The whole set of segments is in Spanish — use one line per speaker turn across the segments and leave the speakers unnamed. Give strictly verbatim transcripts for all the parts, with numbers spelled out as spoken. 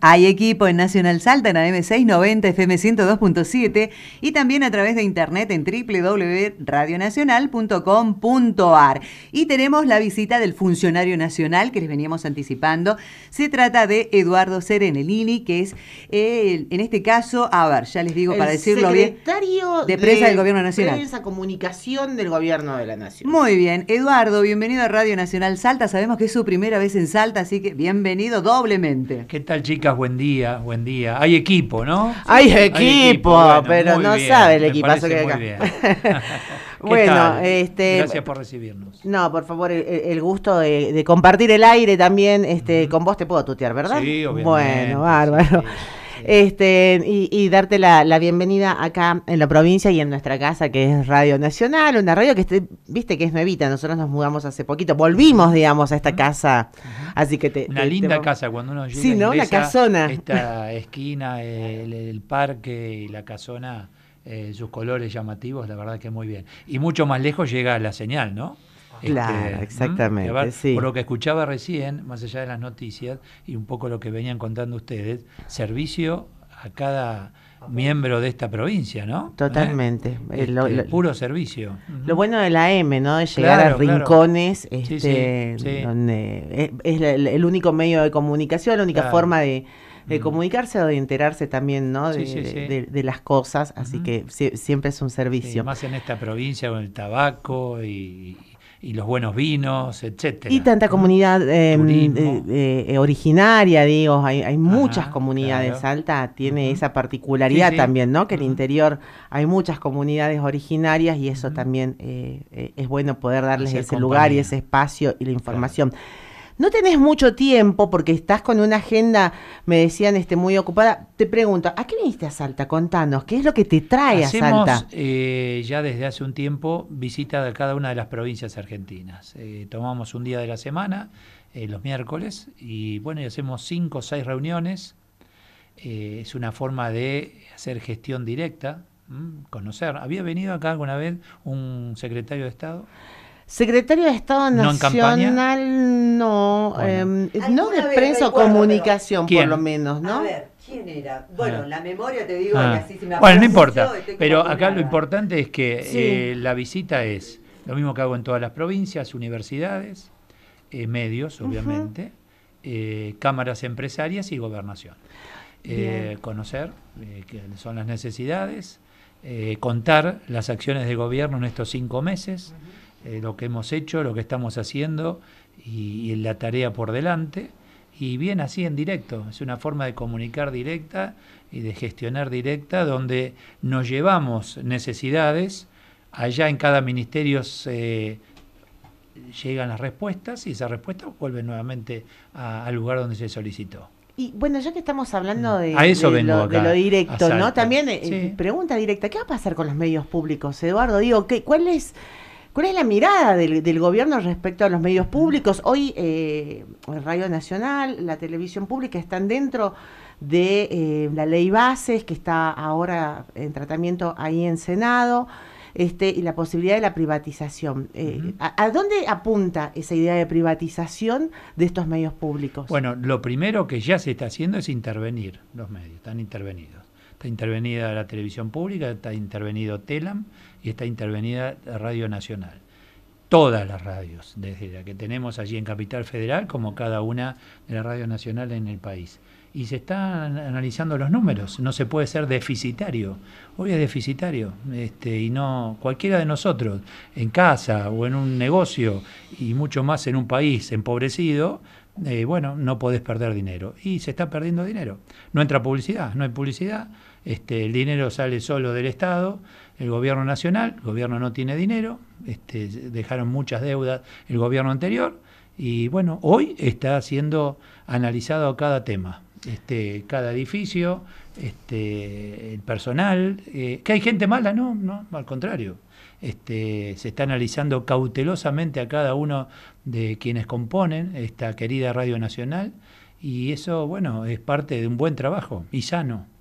Hay equipo en Nacional Salta, en A M seiscientos noventa, F M ciento dos punto siete y también a través de internet en doble u doble u doble u punto radio nacional punto com punto a r. Y tenemos la visita del funcionario nacional que les veníamos anticipando. Se trata de Eduardo Serenellini, que es, eh, en este caso, a ver, ya les digo
el
para decirlo bien,
secretario
de prensa
de
del Gobierno Nacional.
Prensa, comunicación del Gobierno de la Nación.
Muy bien, Eduardo, bienvenido a Radio Nacional Salta. Sabemos que es su primera vez en Salta, así que bienvenido doblemente.
¿Qué tal, chicas? Buen día, buen día. Hay equipo, ¿no?
Hay equipo,
Hay equipo, bueno,
pero no
bien,
sabe el
me
equipazo que hay
parece
acá.
muy bien. ¿Qué
Bueno,
tal?
este,
Gracias por recibirnos.
No, por favor, el, el gusto de, de compartir el aire también, este, uh-huh. Con vos te puedo tutear, ¿verdad?
Sí, obviamente.
Bueno, bárbaro. Sí, sí. Este, y, y darte la, la bienvenida acá en la provincia y en nuestra casa, que es Radio Nacional, una radio que, este, viste, que es nuevita. Nosotros nos mudamos hace poquito, volvimos, digamos, a esta uh-huh. casa. Uh-huh. Así que te,
una
te,
linda
te...
casa cuando uno llega.
Sí, ¿no? Una casona.
Esta esquina, el, el parque y la casona. Eh, sus colores llamativos, la verdad que muy bien. Y mucho más lejos llega la señal, ¿no?
Claro, este, exactamente. Ver,
sí. Por lo que escuchaba recién, más allá de las noticias, y un poco lo que venían contando ustedes, servicio a cada miembro de esta provincia, ¿no?
Totalmente.
¿Eh? Este, lo, lo, puro servicio.
Lo bueno de la M, ¿no? De llegar
claro,
a rincones,
claro.
este,
sí, sí, sí.
donde es, es el, el único medio de comunicación, la única claro. forma de de comunicarse o de enterarse también, ¿no? De, sí, sí, sí. de, de las cosas, así uh-huh. que si, siempre es un servicio.
Sí, más en esta provincia con el tabaco y, y los buenos vinos, etcétera.
Y tanta comunidad eh, eh, eh, originaria, digo, hay, hay muchas Ajá, comunidades. Claro. Salta tiene uh-huh. esa particularidad sí, sí. también, ¿no? Que uh-huh. el interior hay muchas comunidades originarias y eso uh-huh. también eh, eh, es bueno poder darles Hacer ese compañía. lugar y ese espacio y la información. Claro. No tenés mucho tiempo porque estás con una agenda, me decían, este, muy ocupada. Te pregunto, ¿a qué viniste a Salta? Contanos, ¿qué es lo que te trae
Hacemos,
a Salta?
Eh, ya desde hace un tiempo visita de cada una de las provincias argentinas. Eh, tomamos un día de la semana, eh, los miércoles, y bueno, y hacemos cinco o seis reuniones. Eh, es una forma de hacer gestión directa, ¿m? conocer. ¿Había venido acá alguna vez un secretario de Estado?
Secretario de Estado Nacional, no,
bueno.
eh, no de prensa o comunicación,
¿Quién?
por lo menos, ¿no?
A ver, ¿quién era? Bueno, ah. la memoria te digo,
ah.
y así se me
Bueno, no importa, pero acá
nada.
Lo importante es que
sí.
eh, la visita es lo mismo que hago en todas las provincias, universidades, eh, medios, obviamente, uh-huh. eh, cámaras empresarias y gobernación. Eh, conocer eh, qué son las necesidades, eh, contar las acciones de gobierno en estos cinco meses, uh-huh. Eh, lo que hemos hecho, lo que estamos haciendo y, y la tarea por delante, y bien así en directo, es una forma de comunicar directa y de gestionar directa, donde nos llevamos necesidades, allá en cada ministerio se llegan las respuestas y esas respuestas vuelven nuevamente a, al lugar donde se solicitó.
Y bueno, ya que estamos hablando de,
a eso
de,
vengo
lo,
acá,
de lo directo, ¿no? También eh,
sí.
pregunta directa, ¿qué va a pasar con los medios públicos, Eduardo? Digo, ¿qué, ¿cuál es... ¿Cuál es la mirada del, del gobierno respecto a los medios públicos? Hoy eh, Radio Nacional, la televisión pública están dentro de eh, la ley bases que está ahora en tratamiento ahí en Senado, este, y la posibilidad de la privatización. Eh, uh-huh. ¿a, ¿A dónde apunta esa idea de privatización de estos medios públicos?
Bueno, lo primero que ya se está haciendo es intervenir los medios, están intervenidos. Está intervenida la televisión pública, está intervenido Telam y está intervenida la Radio Nacional. Todas las radios, desde la que tenemos allí en Capital Federal, como cada una de la Radio Nacional en el país. Y se están analizando los números, no se puede ser deficitario. Hoy es deficitario, este, y no cualquiera de nosotros, en casa o en un negocio, y mucho más en un país empobrecido, eh, bueno, no podés perder dinero. Y se está perdiendo dinero. No entra publicidad, no hay publicidad. Este, el dinero sale solo del Estado, el gobierno nacional, el gobierno no tiene dinero, este, dejaron muchas deudas el gobierno anterior y bueno, hoy está siendo analizado cada tema, este, cada edificio, este, el personal, eh, que hay gente mala, no, no, al contrario, este, se está analizando cautelosamente a cada uno de quienes componen esta querida Radio Nacional y eso, bueno, es parte de un buen trabajo y sano.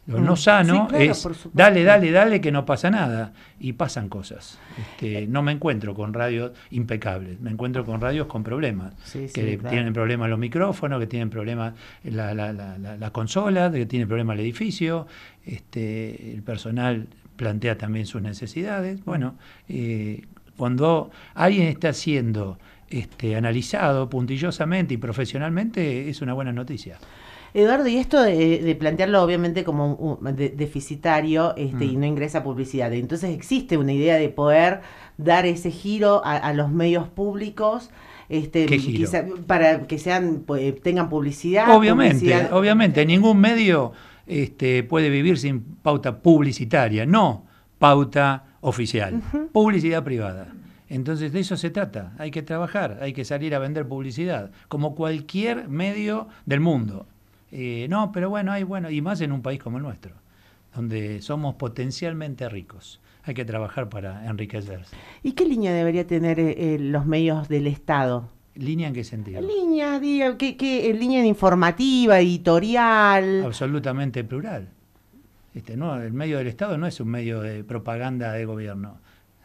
Lo no sano
sí, claro,
es dale, dale, dale, que no pasa nada. Y pasan cosas. Este, no me encuentro con radios impecables, me encuentro con radios con problemas.
Sí, sí,
que
claro.
tienen problemas los micrófonos, que tienen problemas la, la, la, la, la consola, que tiene problemas el edificio. Este, el personal plantea también sus necesidades. Bueno, eh, cuando alguien está siendo este, analizado puntillosamente y profesionalmente, es una buena noticia.
Eduardo, y esto de, de plantearlo obviamente como un, de, deficitario este, mm. y no ingresa publicidad, entonces existe una idea de poder dar ese giro a, a los medios públicos, este, quizá, para que sean pues, tengan publicidad.
Obviamente,
publicidad.
obviamente, ningún medio este, puede vivir sin pauta publicitaria, no pauta oficial, uh-huh. publicidad privada. Entonces de eso se trata, hay que trabajar, hay que salir a vender publicidad, como cualquier medio del mundo. Eh, no, pero bueno, hay bueno, y más en un país como el nuestro, donde somos potencialmente ricos. Hay que trabajar para enriquecerse.
¿Y qué línea debería tener eh, los medios del Estado?
¿Línea en qué sentido?
Línea, diga, ¿qué, qué, línea informativa, editorial?
Absolutamente plural. Este, no, el medio del Estado no es un medio de propaganda de gobierno.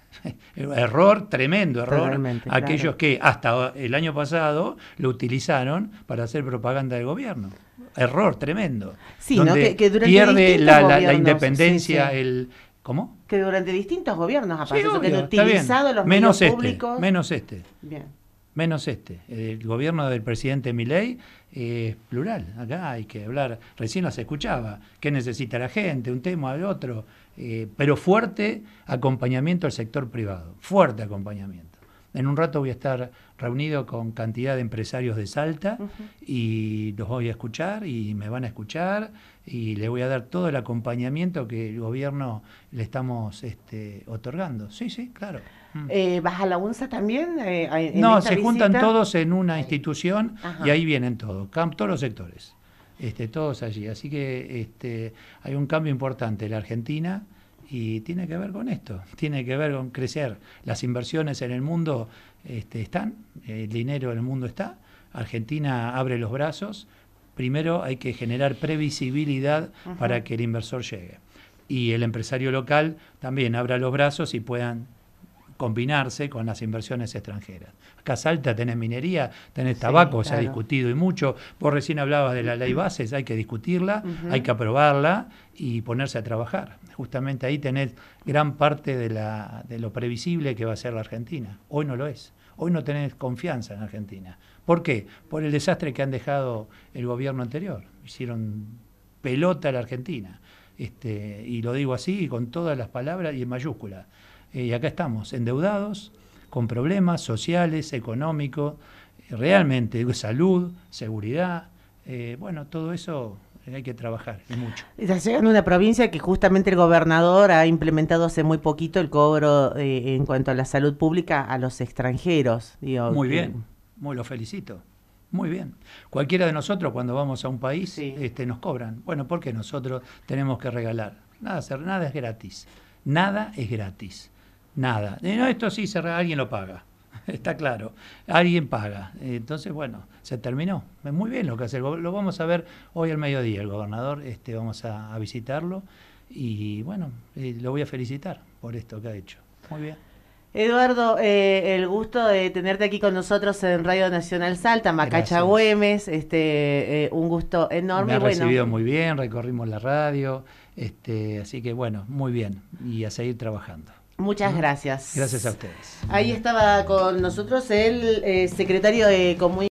Error, tremendo error. Totalmente, aquellos claro. que hasta el año pasado lo utilizaron para hacer propaganda del gobierno. Error tremendo.
Sí, ¿no? que, que durante
pierde la, la, la independencia, sí, sí. el... ¿Cómo?
Que durante distintos gobiernos ha pasado,
sí,
que han utilizado los
menos
medios
este,
públicos.
Menos este.
Bien.
Menos este. El gobierno del presidente Milei es plural. Acá hay que hablar. Recién nos escuchaba. ¿Qué necesita la gente? Un tema, el otro. Eh, pero fuerte acompañamiento al sector privado. Fuerte acompañamiento. En un rato voy a estar reunido con cantidad de empresarios de Salta uh-huh. y los voy a escuchar y me van a escuchar y les voy a dar todo el acompañamiento que el gobierno le estamos este, otorgando. Sí, sí, claro.
Eh, ¿Vas a la UNSA también? Eh, en
no,
esta
se
visita?
juntan todos en una institución
Ajá.
y ahí vienen todos, todos los sectores, este, todos allí. Así que este, hay un cambio importante en la Argentina. Y tiene que ver con esto, tiene que ver con crecer. Las inversiones en el mundo este, están, el dinero en el mundo está, Argentina abre los brazos, primero hay que generar previsibilidad uh-huh. para que el inversor llegue. Y el empresario local también abra los brazos y puedan combinarse con las inversiones extranjeras. Acá Salta tenés minería, tenés tabaco, sí, claro. se ha discutido y mucho. Vos recién hablabas de la ley bases, hay que discutirla, uh-huh. hay que aprobarla y ponerse a trabajar. Justamente ahí tenés gran parte de, la, de lo previsible que va a ser la Argentina. Hoy no lo es. Hoy no tenés confianza en Argentina. ¿Por qué? Por el desastre que han dejado el gobierno anterior. Hicieron pelota a la Argentina. Este, y lo digo así, con todas las palabras y en mayúscula. Eh, y acá estamos, endeudados, con problemas sociales, económicos, realmente de salud, seguridad. Eh, bueno, todo eso hay que trabajar, y mucho.
Está llegando una provincia que justamente el gobernador ha implementado hace muy poquito el cobro eh, en cuanto a la salud pública a los extranjeros. Digo,
muy
que...
bien, muy lo felicito. Muy bien. Cualquiera de nosotros cuando vamos a un país sí. este, nos cobran. Bueno, ¿por qué nosotros tenemos que regalar? Nada, nada es gratis. Nada es gratis. Nada. No, esto sí, se, alguien lo paga. Está claro. Alguien paga. Entonces, bueno, se terminó. Muy bien lo que hace. Lo vamos a ver hoy al mediodía. El gobernador, este, vamos a, a visitarlo. Y bueno, eh, lo voy a felicitar por esto que ha hecho. Muy bien.
Eduardo, eh, el gusto de tenerte aquí con nosotros en Radio Nacional Salta, Macacha Güemes, este, eh, un gusto enorme.
Me ha
bueno.
recibido muy bien, recorrimos la radio, este, así que bueno, muy bien, y a seguir trabajando.
Muchas gracias.
Gracias a ustedes.
Ahí estaba con nosotros el eh, secretario de Comunicación.